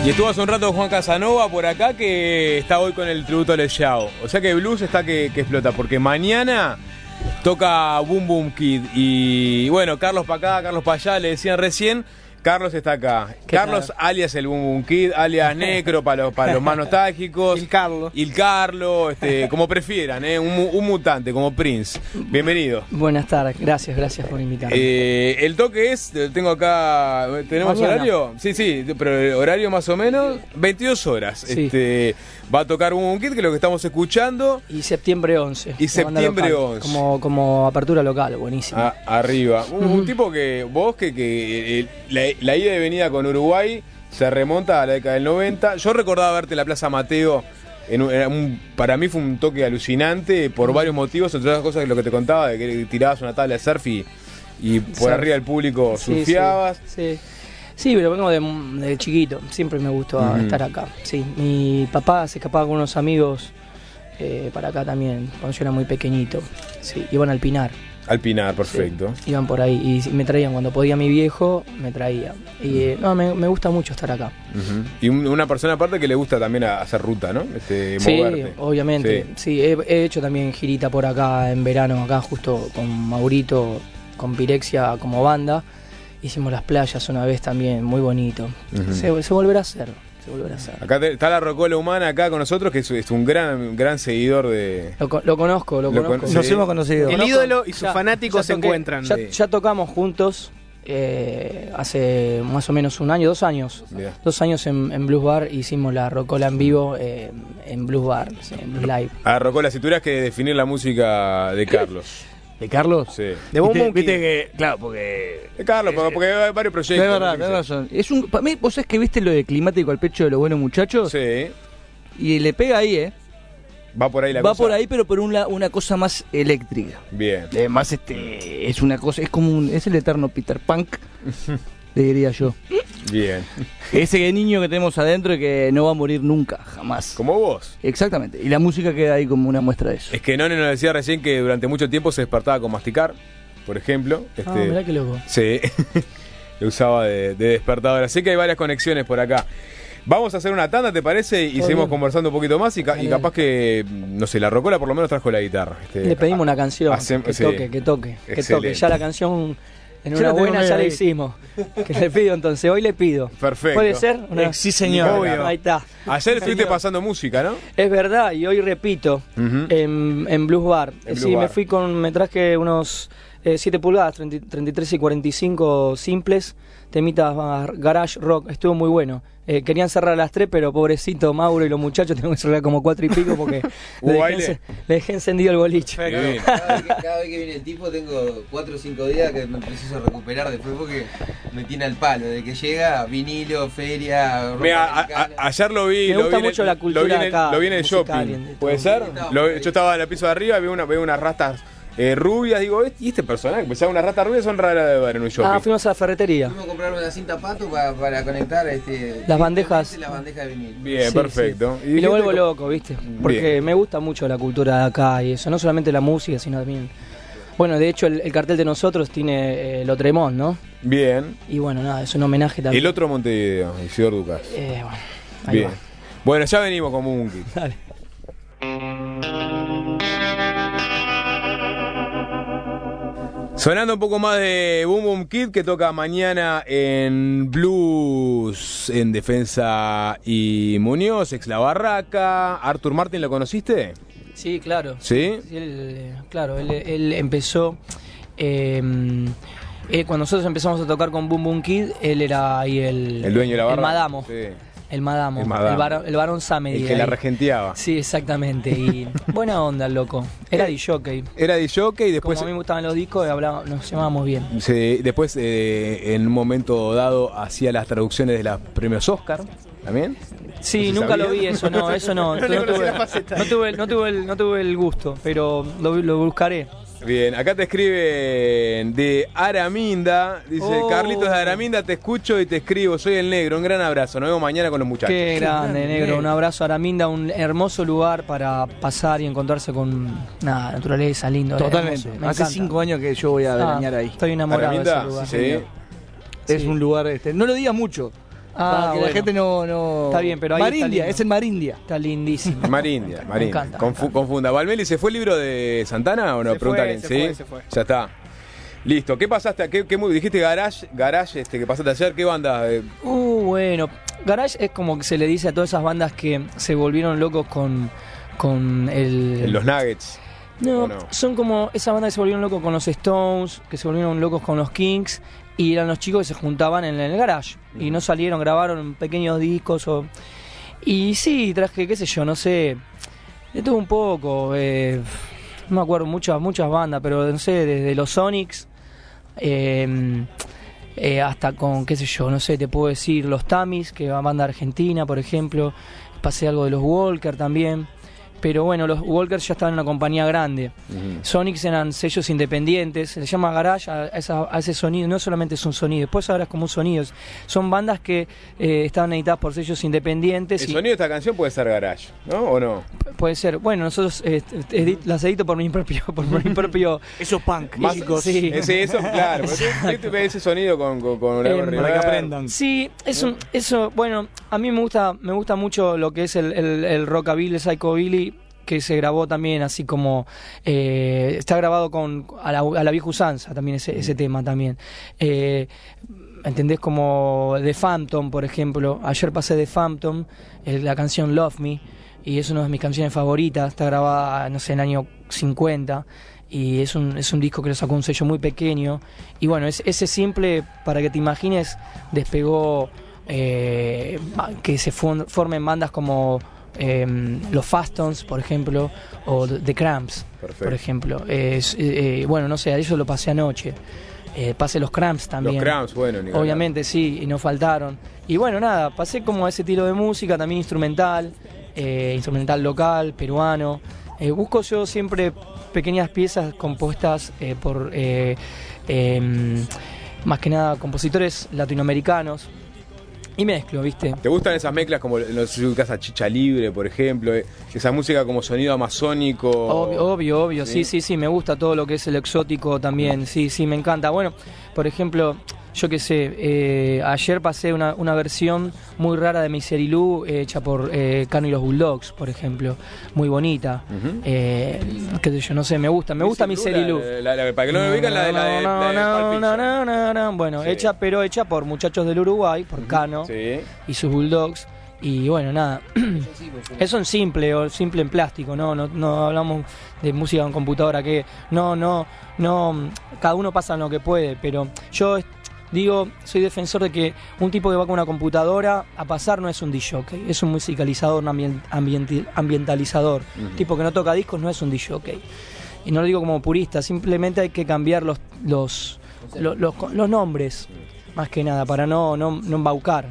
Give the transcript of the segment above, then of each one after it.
Y estuvo hace un rato Juan Casanova por acá, que está hoy con el tributo a Les Yao. O sea que blues está que explota, porque mañana toca Boom Boom Kid. Y bueno, Carlos para acá, Carlos para allá, le decían recién. Carlos está acá. Carlos, tal? Alias el Boom Boom Kid, alias Necro para los más nostálgicos. Il Carlo, como prefieran, un mutante, como Prince. Bienvenido. Buenas tardes, gracias por invitarme. El toque es, tengo acá, ¿tenemos mañana horario? Sí, pero el horario más o menos, 22 horas. Sí. Va a tocar Boom Boom Kid, que es lo que estamos escuchando. Y septiembre 11. Y septiembre 11. Como apertura local, buenísimo. Arriba. Un tipo que vos, que la ida y venida con Uruguay se remonta a la década del 90. Yo recordaba verte en la Plaza Mateo. Para mí fue un toque alucinante por varios motivos, entre otras cosas que lo que te contaba, de que tirabas una tabla de surf y por arriba del público surfeabas. Sí, pero vengo de chiquito, siempre me gustó estar acá. Sí, mi papá se escapaba con unos amigos para acá también, cuando yo era muy pequeñito. Sí, iban al Pinar. Al Pinar, perfecto. Sí, iban por ahí y me traían, cuando podía mi viejo, me traía. Y me gusta mucho estar acá. Y una persona aparte que le gusta también hacer ruta, ¿no? Sí, moverte. Obviamente. Sí, he hecho también girita por acá en verano, acá justo con Maurito, con Pirexia como banda. Hicimos las playas una vez también, muy bonito. Se volverá a hacer. Acá está la Rocola Humana acá con nosotros, que es un gran seguidor de... Lo conozco. Nos hemos conocido. El ídolo y sus fanáticos se encuentran. Ya tocamos juntos hace más o menos 2 años. Yeah. 2 años en Blues Bar hicimos la Rocola en vivo en Blues Bar, en Blues Live. Rocola, si tuvieras que definir la música de Carlos... ¿De Carlos? Sí. De Boom Boom Kid. Viste que, claro, porque... De Carlos, porque hay varios proyectos. Es verdad, tenés razón. Para mí, vos sabés que viste lo de Climático al pecho de los buenos muchachos. Sí. Y le pega ahí, Va por ahí la cosa. Va por ahí, pero por una cosa más eléctrica. Bien. Además, es una cosa, es el eterno Peter Punk, le diría yo. Bien. Ese niño que tenemos adentro y que no va a morir nunca, jamás. Como vos. Exactamente. Y la música queda ahí como una muestra de eso. Es que None nos decía recién que durante mucho tiempo se despertaba con masticar, por ejemplo. Mirá qué loco. Sí. Lo usaba de despertador. Así que hay varias conexiones por acá. Vamos a hacer una tanda, ¿te parece? Y seguimos conversando un poquito más y capaz que, no sé, la Rocola por lo menos trajo la guitarra. Le pedimos una canción, que toque. Ya la canción... En una buena ya la hicimos. Que le pido entonces, hoy le pido. Perfecto. ¿Puede ser? Sí, señor. Obvio. Ahí está. Ayer estuviste pasando música, ¿no? Es verdad, y hoy repito, en Blues Bar. Me traje unos 7 pulgadas, 33 y 45 simples, temitas garage rock, estuvo muy bueno. Querían cerrar a las 3, pero pobrecito Mauro y los muchachos tengo que cerrar como 4 y pico porque le dejé encendido el boliche. Cada vez que viene el tipo tengo 4 o 5 días que me preciso recuperar después porque me tiene al palo. De que llega, vinilo, feria... ayer lo vi. Me gusta mucho la cultura acá. Lo vi en el shopping. ¿Puede ser? Yo estaba en el piso de arriba, veo unas rastas rubias, digo, ¿y este personaje? Pensaba unas ratas rubias son raras de ver en un shopping. Fuimos a la ferretería. Fuimos a comprar una cinta pato para conectar las bandejas. Las bandejas de vinil. Bien, perfecto. Sí. Y lo vuelvo loco, ¿viste? Porque me gusta mucho la cultura de acá y eso, no solamente la música, sino también... Bueno, de hecho el cartel de nosotros tiene Lotremont, ¿no? Bien. Y bueno, nada, es un homenaje también. El otro Montevideo, Isidor Ducas. Bien. Bueno, ya venimos con Boom Boom Kid. Dale. Sonando un poco más de Boom Boom Kid, que toca mañana en Blues en Defensa y Muñoz, ex La Barraca. Arthur Martin, ¿lo conociste? Sí, claro. ¿Sí? Él empezó... cuando nosotros empezamos a tocar con Boom Boom Kid, él era ahí el dueño de la barra. El Madamo. Sí. El Madamo. El varón Samedi. El que la regenteaba. Sí, exactamente. Y buena onda, el loco. Era DJ. Y después... Como a mí me gustaban los discos, nos llamábamos bien. Sí, después, en un momento dado, hacía las traducciones de los premios Oscar, ¿también? Sí, no nunca sabía. Lo vi eso, no. No tuve el gusto, pero lo buscaré. Bien, acá te escriben de Araminda, dice Carlitos de Araminda, te escucho y te escribo, soy el Negro, un gran abrazo, nos vemos mañana con los muchachos. Qué grande, Negro, un abrazo a Araminda, un hermoso lugar para pasar y encontrarse con naturaleza, lindo. Totalmente, hace 5 años que yo voy a veranear ahí. Estoy enamorado Araminda, de ese lugar. Sí. Es un lugar, no lo digas mucho, Para que la gente no... Está bien, pero ahí Marindia, es en Marindia. Está lindísimo. Marindia. Me encanta. Confunda. ¿Valmeli se fue el libro de Santana o no? Se fue. Ya está. Listo. ¿Qué pasaste? Dijiste Garage, que pasaste ayer. ¿Qué banda? Bueno, Garage es como que se le dice a todas esas bandas que se volvieron locos con Los Nuggets. No, son como esa banda que se volvieron locos con los Stones, que se volvieron locos con los Kings, y eran los chicos que se juntaban en el garage y no salieron, grabaron pequeños discos y sí, traje, qué sé yo, no sé, de todo un poco, no me acuerdo muchas bandas, pero no sé, desde los Sonics hasta con, qué sé yo, no sé, te puedo decir los Tamis, que es una banda argentina, por ejemplo, pasé algo de los Walker también. Pero bueno, los Walkers ya estaban en una compañía grande. Sonics eran sellos independientes. Se llama garage a ese sonido. No solamente es un sonido, después ahora es como un sonido. Son bandas que estaban editadas por sellos independientes. El sonido de esta canción puede ser garage, ¿no? ¿O no? Puede ser. Bueno, nosotros las edito por mi propio Eso es punk. Chicos. Sí. Eso, claro. Ese sonido con para que aprendan. Sí, bueno, a mí me gusta mucho lo que es el rockabilly, el psychobilly, que se grabó también así como está grabado a la vieja usanza también ese tema también. ¿Entendés? Como The Phantom, por ejemplo. Ayer pasé The Phantom, la canción Love Me, y es una de mis canciones favoritas. Está grabada, no sé, en el año 50, y es un disco que lo sacó un sello muy pequeño. Y bueno, ese simple, para que te imagines, despegó que se formen bandas como los Fastons, por ejemplo, o The Cramps. Perfecto. Por ejemplo. Bueno, no sé, a eso lo pasé anoche. Pasé los Cramps también. Los Cramps, bueno, obviamente sí, y no faltaron. Y bueno, nada, pasé como a ese estilo de música, también instrumental local, peruano. Busco yo siempre pequeñas piezas compuestas por más que nada compositores latinoamericanos. Y mezclo, ¿viste? ¿Te gustan esas mezclas como, no sé si ubicas a Chicha Libre, por ejemplo? Esa música como sonido amazónico. Obvio. Sí, me gusta todo lo que es el exótico también. Sí, me encanta. Bueno, por ejemplo, yo qué sé, ayer pasé una versión muy rara de Miserilú hecha por Cano y los Bulldogs, por ejemplo. Muy bonita. Qué sé yo, no sé, me gusta Miserilú. Para que no me ubican, la de No. Bueno, sí. Hecha por muchachos del Uruguay, por Cano y sus Bulldogs. Y bueno, nada, eso en simple en plástico, no hablamos de música en computadora, que no, cada uno pasa en lo que puede, pero yo digo, soy defensor de que un tipo que va con una computadora a pasar no es un disc-jockey, es un musicalizador, un ambientalizador. Tipo que no toca discos no es un disc-jockey. Y no lo digo como purista, simplemente hay que cambiar los nombres, más que nada, para no embaucar.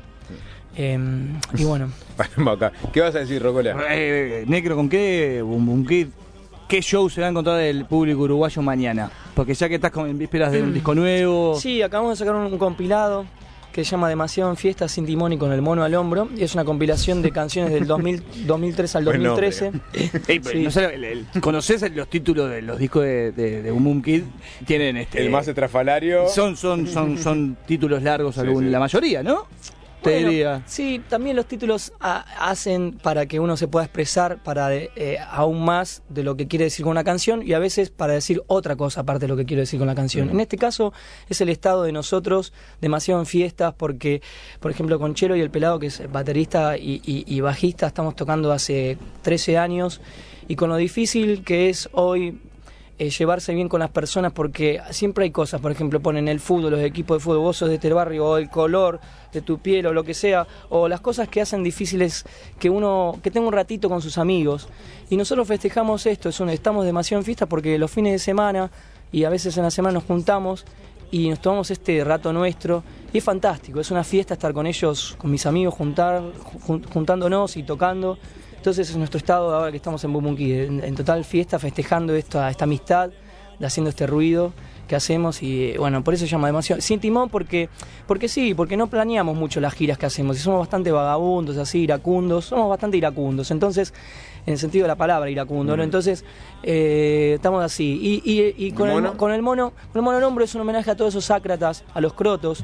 Y bueno. ¿Qué vas a decir, Rocola? Necro, ¿con qué Boom Kid? ¿Qué show se va a encontrar del público uruguayo mañana? Porque ya que estás en vísperas de un disco nuevo. Sí, acabamos de sacar un compilado que se llama Demasiado en Fiesta, sin timón y con el mono al hombro. Y es una compilación de canciones del 2003 al 2013. Sí. ¿Conocés los títulos de los discos de Boom Kid? Tienen el más estrafalario. Son títulos largos, la mayoría, ¿no? Bueno, sí, también los títulos hacen para que uno se pueda expresar para aún más de lo que quiere decir con una canción, y a veces para decir otra cosa aparte de lo que quiero decir con la canción. En este caso es el estado de nosotros, demasiado en fiestas, porque por ejemplo con Chelo y el Pelado, que es baterista y bajista, estamos tocando hace 13 años, y con lo difícil que es hoy llevarse bien con las personas, porque siempre hay cosas, por ejemplo, ponen el fútbol, los equipos de fútbol, vos sos de este barrio, o el color de tu piel, o lo que sea, o las cosas que hacen difíciles que tenga un ratito con sus amigos. Y nosotros festejamos esto, estamos demasiado en fiesta porque los fines de semana y a veces en la semana nos juntamos y nos tomamos este rato nuestro, y es fantástico, es una fiesta estar con ellos, con mis amigos, juntándonos y tocando. Entonces es nuestro estado ahora que estamos en Boom Kid, en total fiesta, festejando esta amistad, haciendo este ruido que hacemos, y bueno, por eso se llama Demasiado. Sin timón porque no planeamos mucho las giras que hacemos, y somos bastante vagabundos, así, iracundos, entonces, en el sentido de la palabra iracundo, ¿no? Entonces, estamos así, y con el mono al hombro es un homenaje a todos esos sácratas, a los crotos,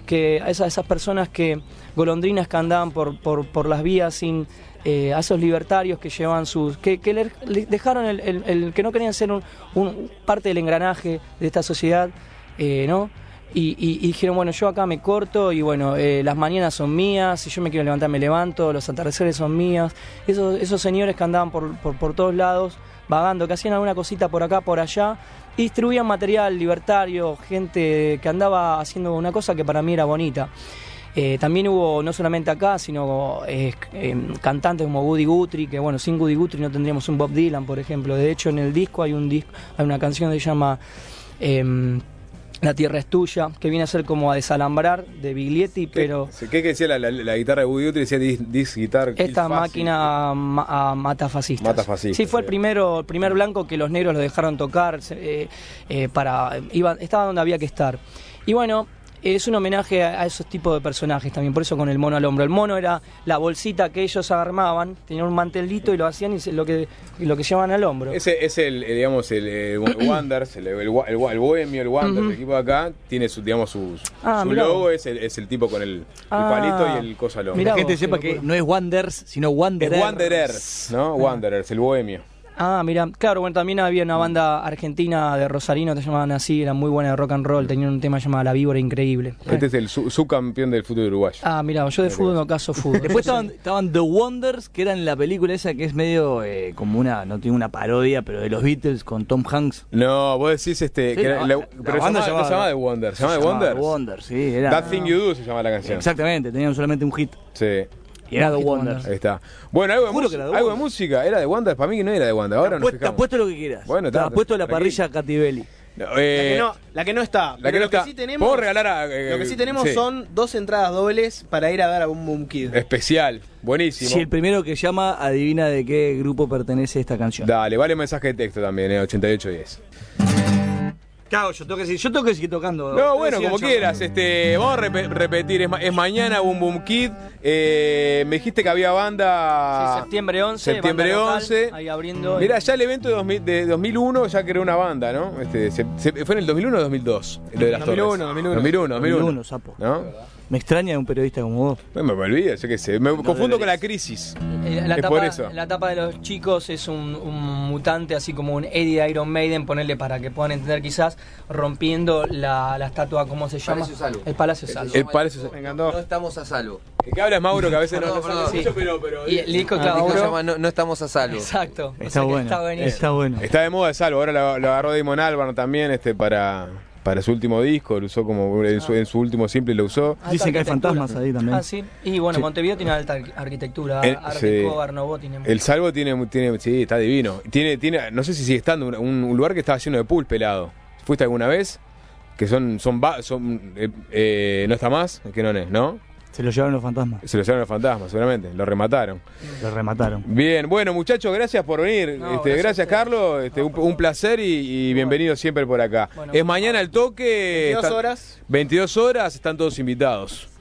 que a esas personas que, golondrinas que andaban por las vías sin... a esos libertarios que llevan sus... que le dejaron el que no querían ser un parte del engranaje de esta sociedad, ¿no? Y dijeron, bueno, yo acá me corto y bueno, las mañanas son mías, si yo me quiero levantar me levanto, los atardeceres son mías. Esos señores que andaban por todos lados, vagando, que hacían alguna cosita por acá, por allá, y distribuían material libertario, gente que andaba haciendo una cosa que para mí era bonita. También hubo, no solamente acá, sino cantantes como Woody Guthrie, que bueno, sin Woody Guthrie no tendríamos un Bob Dylan, por ejemplo. De hecho, en el disco hay una canción que se llama La tierra es tuya, que viene a ser como a desalambrar de Biglietti, pero... ¿Qué decía la guitarra de Woody Guthrie? Decía this guitar... Esta máquina mata fascistas. Mata fascistas. Sí, fue el primer blanco que los negros lo dejaron tocar, estaba donde había que estar. Y bueno... Es un homenaje a esos tipos de personajes también, por eso con el mono al hombro. El mono era la bolsita que ellos armaban, tenían un mantelito y lo hacían y lo que llevaban al hombro. Ese es digamos, el Wonders, el bohemio, el Wonder, el equipo de acá, tiene su logo, es el tipo con el palito y el cosa al hombro. La gente sepa que no es Wonders, sino Wanderers. Es Wanderers, ¿no? Wanderers, el bohemio. Mira, claro, bueno, también había una banda argentina de Rosarino, te llamaban así, era muy buena de rock and roll, tenían un tema llamado La Víbora, increíble. Este es el subcampeón del fútbol uruguayo. Mira, yo de fútbol no caso fútbol. Después estaban The Wonders, que eran la película esa que es medio como no tiene una parodia, pero de los Beatles con Tom Hanks. No, vos decís Sí, pero se llamaba The Wonders. ¿Se llama The Wonders? The Wonders, sí. Era, That Thing You Do se llama la canción. Exactamente, tenían solamente un hit. Sí. Y era The Wonders. Ahí está. Bueno, algo de música. ¿Era de Wonder? Para mí que no era de Wonder. Ahora te apuesto lo que quieras. Bueno, te apuesto la parrilla Catibelli. La que no está. La que no está. Sí tenemos, ¿Puedo regalar lo que sí tenemos son 2 entradas dobles para ir a ver a Boom Boom Kid. Especial. Buenísimo. Si el primero que llama adivina de qué grupo pertenece esta canción. Dale, vale mensaje de texto también, 8810. Claro, yo tengo que seguir tocando. No, bueno, como quieras. Vamos a repetir. Es mañana Boom Boom Kid. Me dijiste que había banda. Sí, septiembre 11. Septiembre 11. Ahí abriendo. Mirá, ya el evento de 2001 ya creó una banda, ¿no? ¿Fue en el 2001 o 2002? Lo de las 2001, sapo. ¿No? Me extraña un periodista como vos. No me olvido, yo qué sé. Me confundo con la crisis. Por eso. La tapa de los chicos es un mutante, así como un Eddie de Iron Maiden, ponerle para que puedan entender quizás, rompiendo la estatua, ¿cómo se llama? Palacio Salvo. El Palacio Salvo. El Palacio Salvo. Me encantó. No estamos a salvo. ¿Qué hablas, Mauro? Que a veces no perdón, sabe mucho, pero y el disco, El disco se Mauro. llama no estamos a salvo. Exacto. Está bueno. Está bueno. Está de moda de Salvo. Ahora lo agarró Damon Albarn también para su último disco. Lo usó como en su último simple lo usó. Dicen que hay fantasmas ahí también. Sí. Y bueno, Sí. Montevideo tiene alta arquitectura. Art Deco, Art Nouveau tiene. El Salvo tiene, sí, está divino. Tiene, no sé si sigue estando, un lugar que estaba lleno de pool pelado. ¿Fuiste alguna vez? Que no está más, que no es, ¿no? Se lo llevaron los fantasmas. Se lo llevaron los fantasmas, seguramente. Lo remataron. Lo remataron. Bien, bueno, muchachos, gracias por venir. No, gracias Carlos. Un placer y bienvenido siempre por acá. Bueno, es mañana el toque. 22 horas. 22 horas, están todos invitados.